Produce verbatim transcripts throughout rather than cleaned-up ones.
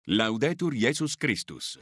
Laudetur Jesus Christus.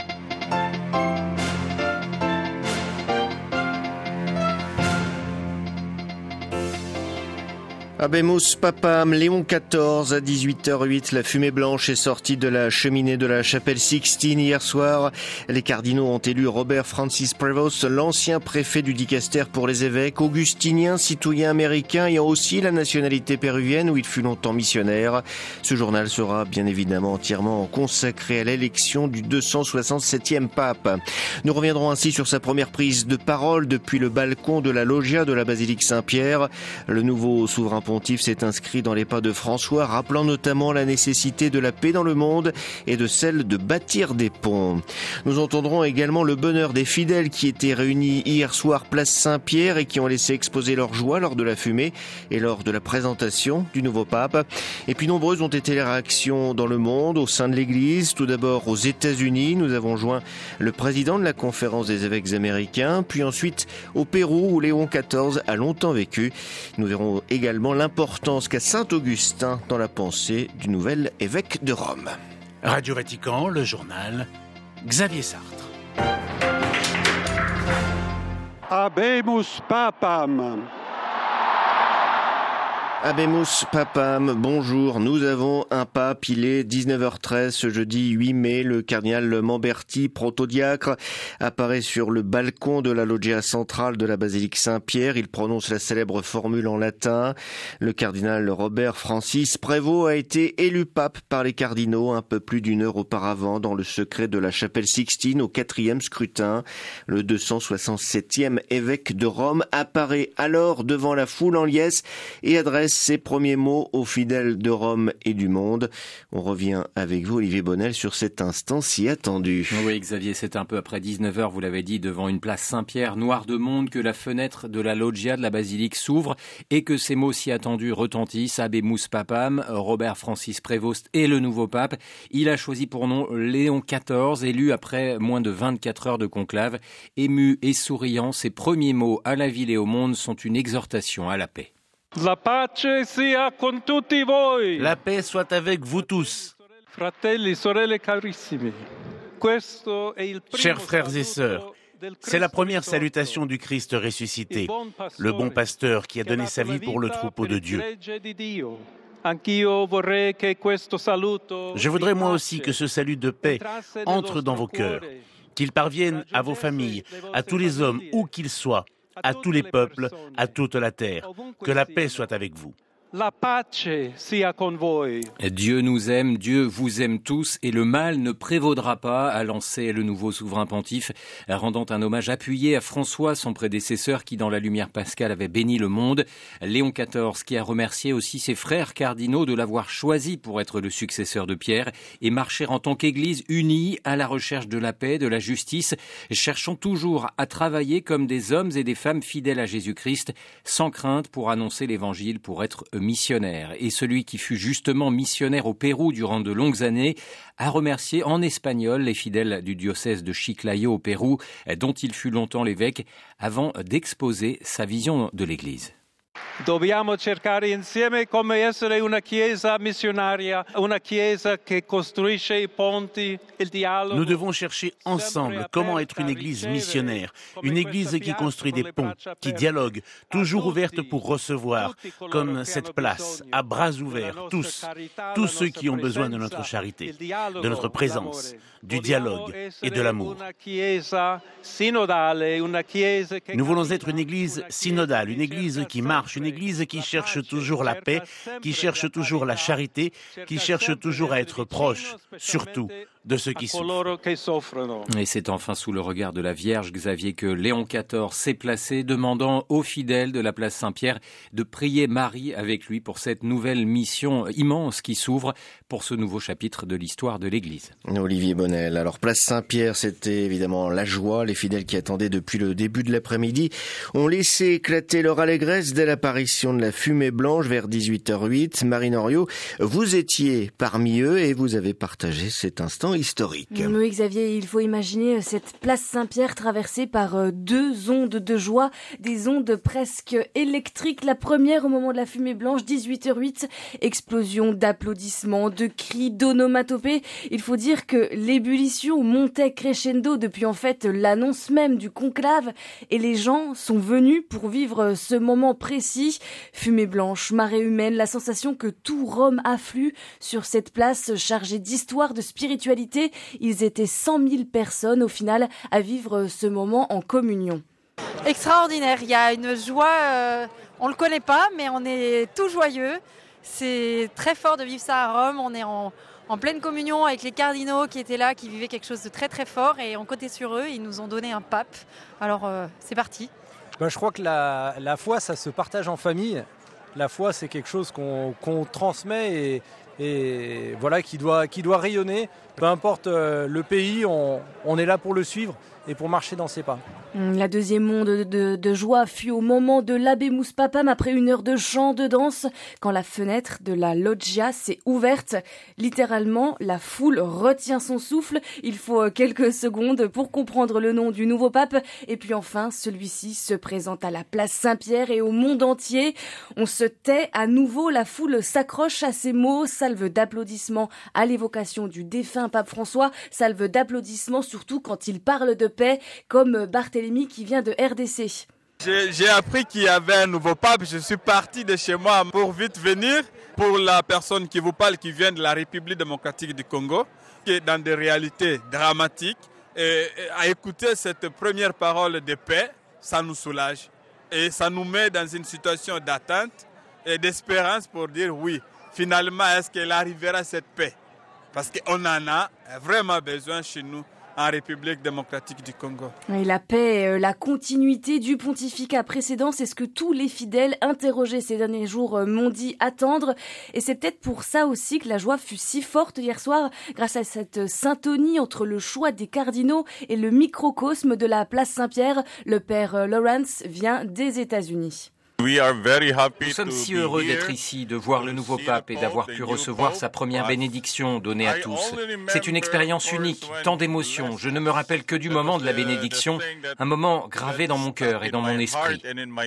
Habemus Papam, Léon quatorze à dix-huit heures huit, la fumée blanche est sortie de la cheminée de la chapelle Sixtine hier soir. Les cardinaux ont élu Robert Francis Prevost, l'ancien préfet du Dicaster pour les évêques, augustinien, citoyen américain ayant aussi la nationalité péruvienne où il fut longtemps missionnaire. Ce journal sera bien évidemment entièrement consacré à l'élection du deux cent soixante-septième pape. Nous reviendrons ainsi sur sa première prise de parole depuis le balcon de la loggia de la basilique Saint-Pierre. Le nouveau souverain pontife s'est inscrit dans les pas de François, rappelant notamment la nécessité de la paix dans le monde et de celle de bâtir des ponts. Nous entendrons également le bonheur des fidèles qui étaient réunis hier soir place Saint-Pierre et qui ont laissé exposer leur joie lors de la fumée et lors de la présentation du nouveau pape. Et puis nombreuses ont été les réactions dans le monde, au sein de l'Église. Tout d'abord aux États-Unis, nous avons joint le président de la conférence des évêques américains, puis ensuite au Pérou où Léon quatorze a longtemps vécu. Nous verrons également l'importance qu'a Saint-Augustin dans la pensée du nouvel évêque de Rome. Radio Vatican, le journal, Xavier Sartre. Habemus Papam. Habemus Papam, bonjour. Nous avons un pape, il est dix-neuf heures treize ce jeudi huit mai. Le cardinal Mamberti, protodiacre, apparaît sur le balcon de la loggia centrale de la basilique Saint-Pierre. Il prononce la célèbre formule en latin. Le cardinal Robert Francis Prévost a été élu pape par les cardinaux un peu plus d'une heure auparavant dans le secret de la chapelle Sixtine au quatrième scrutin. Le deux cent soixante-septième évêque de Rome apparaît alors devant la foule en liesse et adresse ses premiers mots aux fidèles de Rome et du monde. On revient avec vous, Olivier Bonnel, sur cet instant si attendu. Oui, Xavier, c'est un peu après dix-neuf heures, vous l'avez dit, devant une place Saint-Pierre noire de monde, que la fenêtre de la loggia de la basilique s'ouvre et que ces mots si attendus retentissent. Habemus Papam, Robert Francis Prévost est le nouveau pape. Il a choisi pour nom Léon quatorze, élu après moins de vingt-quatre heures de conclave. Ému et souriant, ses premiers mots à la ville et au monde sont une exhortation à la paix. La pace sia con tutti voi. La paix soit avec vous tous. Fratelli, sorelle carissimi. Questo è il primo Chers frères et sœurs, c'est la première salutation du Christ ressuscité, le bon pasteur qui a donné sa vie pour le troupeau de Dieu. Je voudrais moi aussi que ce salut de paix entre dans vos cœurs, qu'il parvienne à vos familles, à tous les hommes, où qu'ils soient, à tous les peuples, à toute la terre. Que la paix soit avec vous. La pace sia con voi. Dieu nous aime, Dieu vous aime tous et le mal ne prévaudra pas, a lancé le nouveau souverain pontife, rendant un hommage appuyé à François, son prédécesseur qui dans la lumière pascale avait béni le monde. Léon quatorze qui a remercié aussi ses frères cardinaux de l'avoir choisi pour être le successeur de Pierre et marcher en tant qu'Église unie à la recherche de la paix, de la justice, cherchant toujours à travailler comme des hommes et des femmes fidèles à Jésus-Christ, sans crainte pour annoncer l'Évangile, pour être missionnaire. Et celui qui fut justement missionnaire au Pérou durant de longues années a remercié en espagnol les fidèles du diocèse de Chiclayo au Pérou, dont il fut longtemps l'évêque, avant d'exposer sa vision de l'Église. Dobbiamo cercare insieme come essere una chiesa missionaria, una chiesa che costruisce i ponti, il dialogo. Nous devons chercher ensemble comment être une église missionnaire, une église qui construit des ponts, qui dialogue, toujours ouverte pour recevoir, comme cette place, à bras ouverts, tous, tous ceux qui ont besoin de notre charité, de notre présence, du dialogue et de l'amour. Nous voulons être une église synodale, une église qui marche, une église qui cherche toujours la paix, qui cherche toujours la charité, qui cherche toujours à être proche, surtout, de ceux qui souffrent. Et c'est enfin sous le regard de la Vierge, Xavier, que Léon quatorze s'est placé, demandant aux fidèles de la place Saint-Pierre de prier Marie avec lui pour cette nouvelle mission immense qui s'ouvre pour ce nouveau chapitre de l'histoire de l'Église. Olivier Bonnel. Alors, place Saint-Pierre, c'était évidemment la joie. Les fidèles qui attendaient depuis le début de l'après-midi ont laissé éclater leur allégresse dès l'apparition de la fumée blanche vers dix-huit heures huit. Marine Henriot, vous étiez parmi eux et vous avez partagé cet instant historique. Oui, Xavier, il faut imaginer cette place Saint-Pierre traversée par deux ondes de joie, des ondes presque électriques. La première au moment de la fumée blanche, dix-huit heures huit, explosion d'applaudissements, de cris, d'onomatopées. Il faut dire que l'ébullition montait crescendo depuis en fait l'annonce même du conclave et les gens sont venus pour vivre ce moment précis. Fumée blanche, marée humaine, la sensation que tout Rome afflue sur cette place chargée d'histoire, de spiritualité. Ils étaient cent mille personnes au final à vivre ce moment en communion. Extraordinaire, il y a une joie, euh, on le connaît pas mais on est tout joyeux. C'est très fort de vivre ça à Rome, on est en, en pleine communion avec les cardinaux qui étaient là, qui vivaient quelque chose de très très fort et on comptait sur eux, ils nous ont donné un pape. Alors euh, c'est parti. Ben, je crois que la, la foi ça se partage en famille. La foi c'est quelque chose qu'on, qu'on transmet et, et voilà, qui doit, qui doit rayonner. Peu importe euh, le pays, on, on est là pour le suivre et pour marcher dans ses pas. La deuxième onde de, de, de joie fut au moment de l'Habemus Papam après une heure de chant, de danse, quand la fenêtre de la loggia s'est ouverte. Littéralement, la foule retient son souffle. Il faut quelques secondes pour comprendre le nom du nouveau pape. Et puis enfin, celui-ci se présente à la place Saint-Pierre et au monde entier. On se tait à nouveau, la foule s'accroche à ces mots, salve d'applaudissements à l'évocation du défunt pape François, salve d'applaudissements surtout quand il parle de paix, comme Barthélemy qui vient de R D C. J'ai, j'ai appris qu'il y avait un nouveau pape. Je suis parti de chez moi pour vite venir. Pour la personne qui vous parle, qui vient de la République démocratique du Congo, qui est dans des réalités dramatiques. Et, et à écouter cette première parole de paix, ça nous soulage. Et ça nous met dans une situation d'attente et d'espérance pour dire oui, finalement, est-ce qu'elle arrivera cette paix? Parce qu'on en a vraiment besoin chez nous en République démocratique du Congo. Et la paix, la continuité du pontificat précédent, c'est ce que tous les fidèles interrogés ces derniers jours m'ont dit attendre. Et c'est peut-être pour ça aussi que la joie fut si forte hier soir, grâce à cette syntonie entre le choix des cardinaux et le microcosme de la place Saint-Pierre. Le père Lawrence vient des États-Unis. Nous sommes si heureux d'être ici, de voir le nouveau pape et d'avoir pu recevoir sa première bénédiction donnée à tous. C'est une expérience unique, tant d'émotions. Je ne me rappelle que du moment de la bénédiction, un moment gravé dans mon cœur et dans mon esprit.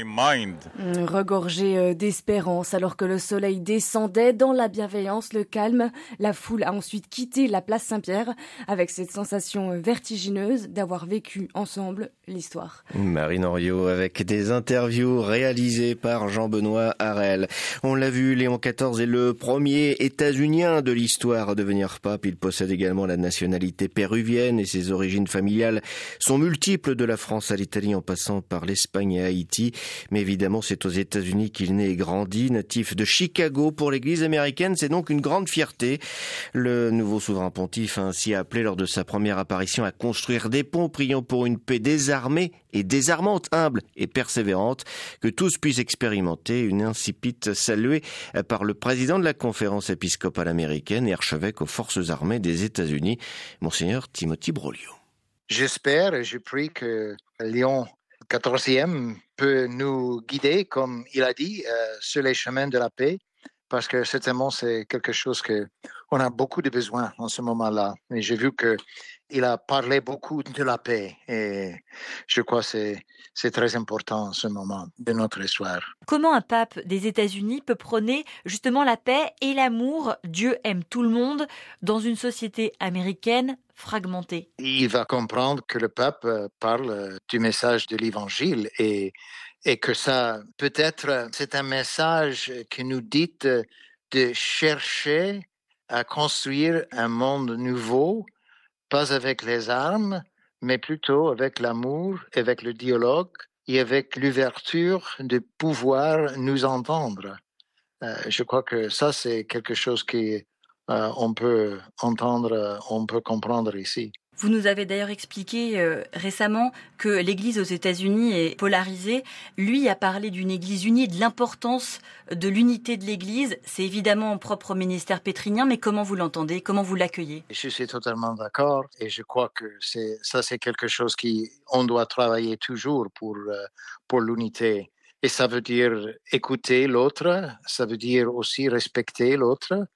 Regorgé d'espérance alors que le soleil descendait dans la bienveillance, le calme, la foule a ensuite quitté la place Saint-Pierre avec cette sensation vertigineuse d'avoir vécu ensemble l'histoire. Marine Henriot avec des interviews réalisées par Jean-Benoît Harel. On l'a vu, Léon quatorze est le premier états-unien de l'histoire à devenir pape. Il possède également la nationalité péruvienne et ses origines familiales sont multiples, de la France à l'Italie en passant par l'Espagne et Haïti. Mais évidemment, c'est aux États-Unis qu'il naît et grandit. Natif de Chicago pour l'Église américaine, c'est donc une grande fierté. Le nouveau souverain pontife a ainsi appelé lors de sa première apparition à construire des ponts, priant pour une paix désarmée et désarmante, humble et persévérante, que tous puissent expérimenter. Une incipit saluée par le président de la conférence épiscopale américaine et archevêque aux forces armées des États-Unis, Monseigneur Timothy Broglio. J'espère et je prie que Léon quatorzième peut nous guider, comme il a dit, euh, sur les chemins de la paix, parce que certainement c'est quelque chose que on a beaucoup de besoins en ce moment-là. Et j'ai vu que il a parlé beaucoup de la paix et je crois que c'est, c'est très important en ce moment de notre histoire. Comment un pape des États-Unis peut prôner justement la paix et l'amour? Dieu aime tout le monde dans une société américaine fragmentée. Il va comprendre que le pape parle du message de l'Évangile et, et que ça, peut-être, c'est un message qui nous dit de chercher à construire un monde nouveau, pas avec les armes, mais plutôt avec l'amour, avec le dialogue et avec l'ouverture de pouvoir nous entendre. Euh, je crois que ça, c'est quelque chose qu'on euh, peut entendre, on peut comprendre ici. Vous nous avez d'ailleurs expliqué euh, récemment que l'Église aux États-Unis est polarisée. Lui a parlé d'une Église unie et de l'importance de l'unité de l'Église. C'est évidemment propre au ministère pétrinien, mais comment vous l'entendez? Comment vous l'accueillez? Je suis totalement d'accord et je crois que c'est, ça, c'est quelque chose qu'on doit travailler toujours pour, euh, pour l'unité. Et ça veut dire écouter l'autre, ça veut dire aussi respecter l'autre.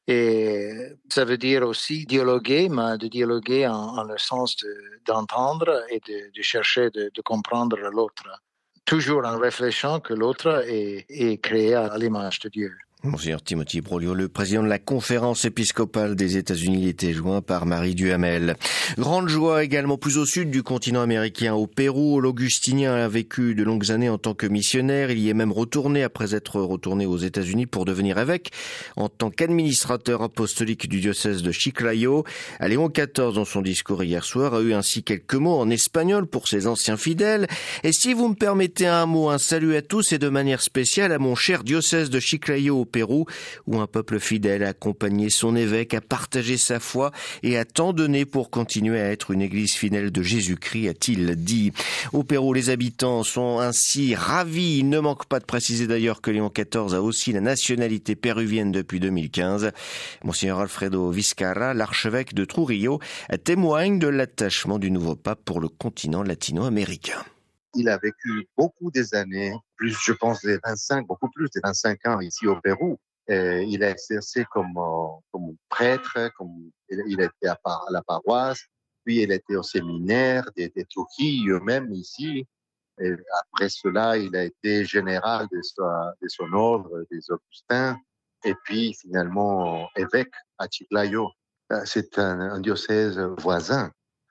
Et ça veut dire aussi dialoguer, mais de dialoguer en, en le sens de, d'entendre et de, de chercher de, de comprendre l'autre. Toujours en réfléchissant que l'autre est, est créé à l'image de Dieu. Monseigneur Timothy Broglio, le président de la conférence épiscopale des États-Unis, était joint par Marie Duhamel. Grande joie également plus au sud du continent américain, au Pérou. L'Augustinien a vécu de longues années en tant que missionnaire. Il y est même retourné après être retourné aux États-Unis pour devenir évêque en tant qu'administrateur apostolique du diocèse de Chiclayo. Léon quatorze, dans son discours hier soir, a eu ainsi quelques mots en espagnol pour ses anciens fidèles. Et si vous me permettez un mot, un salut à tous et de manière spéciale à mon cher diocèse de Chiclayo au Pérou, où un peuple fidèle a accompagné son évêque, a partagé sa foi et a tant donné pour continuer à être une église fidèle de Jésus-Christ, a-t-il dit. Au Pérou, les habitants sont ainsi ravis. Il ne manque pas de préciser d'ailleurs que Léon quatorze a aussi la nationalité péruvienne depuis deux mille quinze. Monseigneur Alfredo Vizcarra, l'archevêque de Trujillo, témoigne de l'attachement du nouveau pape pour le continent latino-américain. Il a vécu beaucoup des années, plus je pense des vingt-cinq, beaucoup plus de vingt-cinq ans ici au Pérou. Et il a exercé comme, comme prêtre, comme il était à la paroisse, puis il était au séminaire de, de Trujillo même ici. Et après cela, il a été général de, sa, de son ordre, des Augustins, et puis finalement évêque à Chiclayo. C'est un, un diocèse voisin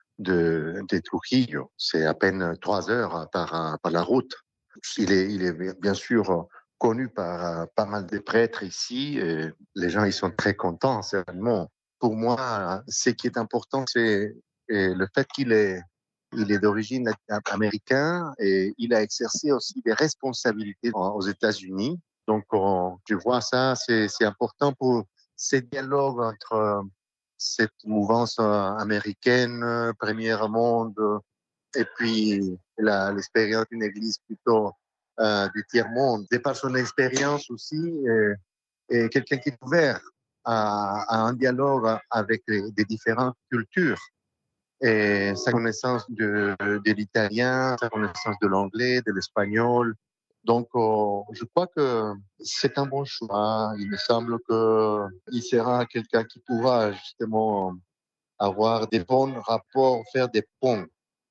de, de Trujillo. C'est à peine trois heures par, par la route. Il est, il est bien sûr connu par pas mal de prêtres ici. Et les gens ils sont très contents, certainement. Pour moi, ce qui est important, c'est le fait qu'il est, il est d'origine américaine et il a exercé aussi des responsabilités aux États-Unis. Donc, on, je vois ça, c'est, c'est important pour ces dialogues entre cette mouvance américaine, première monde, et puis la, l'expérience d'une église plutôt euh, du tiers-monde. Et par son expérience aussi, et, et quelqu'un qui est ouvert à, à un dialogue avec les, des différentes cultures. Et sa connaissance de, de l'italien, sa connaissance de l'anglais, de l'espagnol. Donc, euh, je crois que c'est un bon choix. Il me semble qu'il sera quelqu'un qui pourra justement avoir des bons rapports, faire des ponts,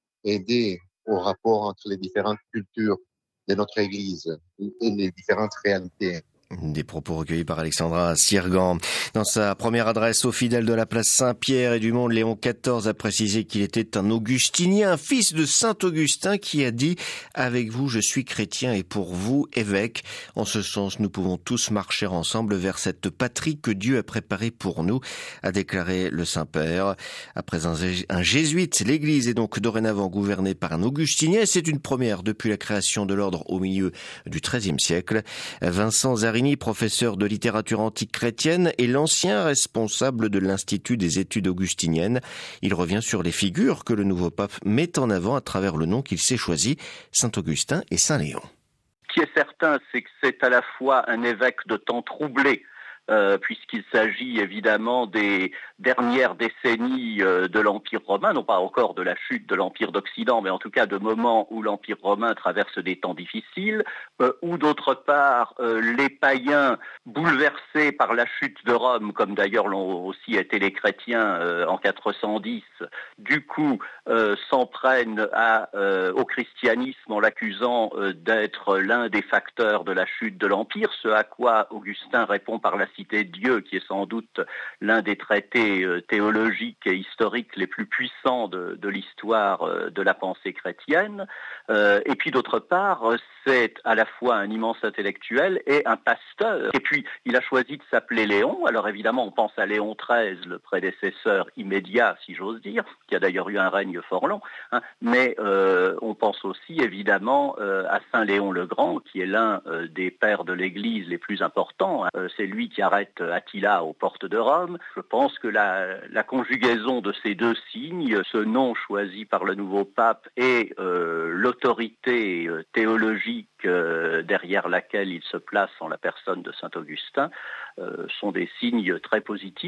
aider au rapport entre les différentes cultures de notre Église et les différentes réalités. Des propos recueillis par Alexandra Sirgan. Dans sa première adresse aux fidèles de la place Saint-Pierre et du Monde, Léon quatorze a précisé qu'il était un augustinien, un fils de Saint-Augustin qui a dit « Avec vous, je suis chrétien et pour vous, évêque ». En ce sens, nous pouvons tous marcher ensemble vers cette patrie que Dieu a préparée pour nous, a déclaré le Saint-Père. Après un, un jésuite, l'Église est donc dorénavant gouvernée par un augustinien. C'est une première depuis la création de l'ordre au milieu du treizième siècle. Vincent Zarini, professeur de littérature antique chrétienne, est l'ancien responsable de l'Institut des études augustiniennes. Il revient sur les figures que le nouveau pape met en avant à travers le nom qu'il s'est choisi, Saint-Augustin et Saint-Léon. Ce qui est certain, c'est que c'est à la fois un évêque de temps troublé, Euh, puisqu'il s'agit évidemment des dernières décennies euh, de l'Empire romain, non pas encore de la chute de l'Empire d'Occident, mais en tout cas de moments où l'Empire romain traverse des temps difficiles, euh, où d'autre part euh, les païens bouleversés par la chute de Rome, comme d'ailleurs l'ont aussi été les chrétiens euh, en quatre cent dix, du coup euh, s'en prennent à, euh, au christianisme en l'accusant euh, d'être l'un des facteurs de la chute de l'Empire, ce à quoi Augustin répond par la Cité de Dieu, qui est sans doute l'un des traités euh, théologiques et historiques les plus puissants de, de l'histoire euh, de la pensée chrétienne. Euh, et puis d'autre part, c'est à la fois un immense intellectuel et un pasteur. Et puis, il a choisi de s'appeler Léon. Alors évidemment, on pense à Léon treize, le prédécesseur immédiat, si j'ose dire, qui a d'ailleurs eu un règne fort long. Hein, mais euh, on pense aussi évidemment euh, à Saint Léon le Grand, qui est l'un euh, des pères de l'Église les plus importants. Hein. Euh, c'est lui qui arrête Attila aux portes de Rome. Je pense que la, la conjugaison de ces deux signes, ce nom choisi par le nouveau pape et euh, l'autorité euh, théologique euh, derrière laquelle il se place en la personne de Saint Augustin, euh, sont des signes très positifs.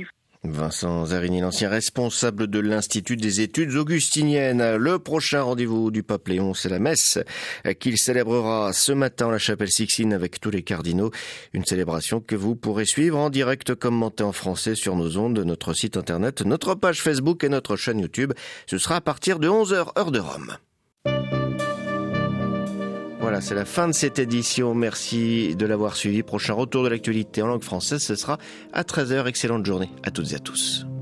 Vincent Zarini, l'ancien responsable de l'Institut des études augustiniennes. Le prochain rendez-vous du pape Léon, c'est la messe qu'il célébrera ce matin à la chapelle Sixtine avec tous les cardinaux. Une célébration que vous pourrez suivre en direct commentée en français sur nos ondes, notre site internet, notre page Facebook et notre chaîne YouTube. Ce sera à partir de onze heures, heure de Rome. Voilà, c'est la fin de cette édition. Merci de l'avoir suivi. Prochain retour de l'actualité en langue française, ce sera à treize heures. Excellente journée à toutes et à tous.